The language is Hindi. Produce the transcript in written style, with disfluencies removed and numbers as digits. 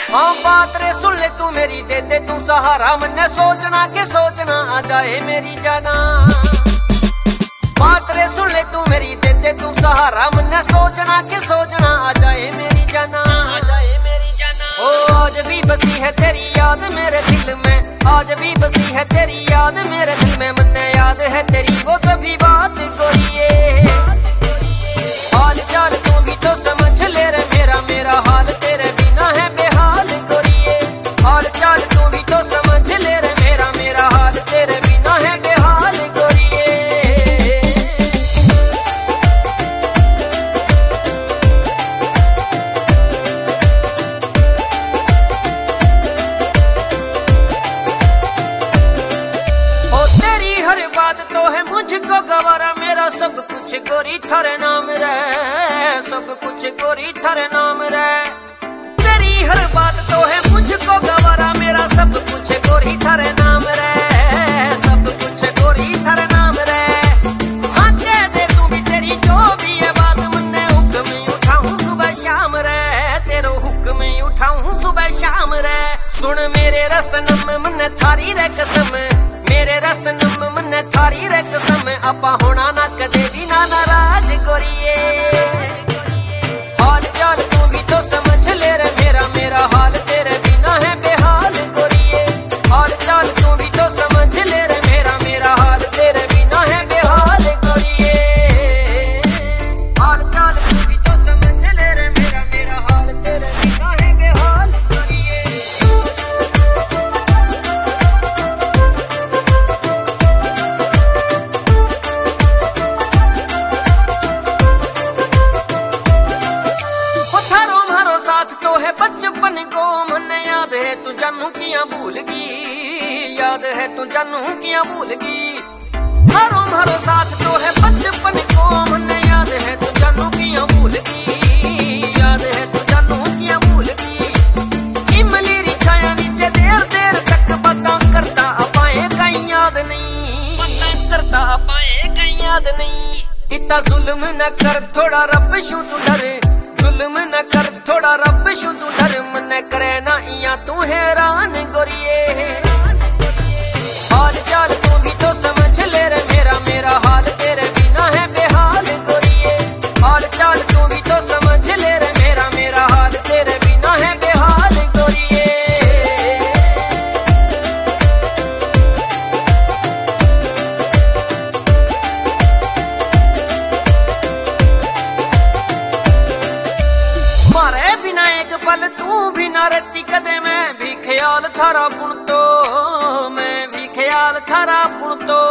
हाँ बात रे सुन ले तू मेरी, दे दे तू सहारा, मन्ने सोचना के सोचना आ जाए मेरी जाना। बात रे सुन ले तू मेरी, दे दे तू सहारा, मन्ने सोचना के सोचना आ जाए मेरी जाना, आ जाए मेरी जाना। ओ आज भी बसी है तेरी याद मेरे दिल में, आज भी बसी है तेरी याद मेरे दिल में, मन्ने याद है तेरी वो सभी बात गोरिये। हाल चाल तू भी तो समझ ले रे मेरा, मेरा हाल तेरे बिना है बेहाल गोरिये। हाल चाल तू भी तो समझ ले रे मेरा, मेरा हाल तेरे बिना है बेहाल गोरिये। ओ तेरी हर बात तो है मुझको गवारा, मेरा सब कुछ गोरी थारे नाम रे, सब कुछ गोरी थारे नाम रे। तेरी हर बात तो है मुझको गवारा, मेरा सब कुछ गोरी थारे नाम रे, सब कुछ गोरी थारे नाम रे। हाँ कह दे तू भी तेरी जो भी है बात, मन्ने हुक्म उठाऊं सुबह शाम रे, तेरो हुक्म उठाऊं सुबह शाम रे। सुन मेरे रसनम मन्ने थारी रे कसम, मेरे रसनम मन्ने थारी रे कसम, आपा होना ना कदे भी ना नाराज गोरिये। हाल चाल तू भी तो समझ ले रे मेरा, मेरा हाल तेरे बिना है बेहाल गोरिये। हाल चाल तू भी तो समझ ले रे मेरा, मेरा हाल तेरे बिना है बेहाल गोरिये। हाल चाल तू भी तो समझ ले रे मेरा, मेरा हाल तेरे बिना है बेहाल गोरिये। तो है बचपन को मन्ने याद है तू जानू किया भूल गई, याद है तू जानू किया भूल गई। हरो हरो साथ तो है बचपन को मन्ने याद है तू जानू किया भूल गई, याद है तू जानू किया भूल गई। इमली री छाया नीचे देर देर तक पता करता अपाए कहीं याद नहीं, पता करता अपाए कहीं याद नहीं। इतना जुल्म न कर थोड़ा रब शू तू डरे, जुल्म न कर थोड़ा रब शू तू डर, मन्ने करे ना इया तू हैरान गोरिये। हाल चाल तू भी तो समझ ले रे मेरा, मेरा हाल तेरे बिना है बेहाल गोरिये। हाल चाल तू भी तो समझ ले रे मेरा, मेरा हाल तेरे बिना है बेहाल गोरिये। मारे बिना एक पल तू भी ना रहती कदे, मैं भी ख्याल थारा पुण तो, मैं भी ख्याल थारा पुण तो।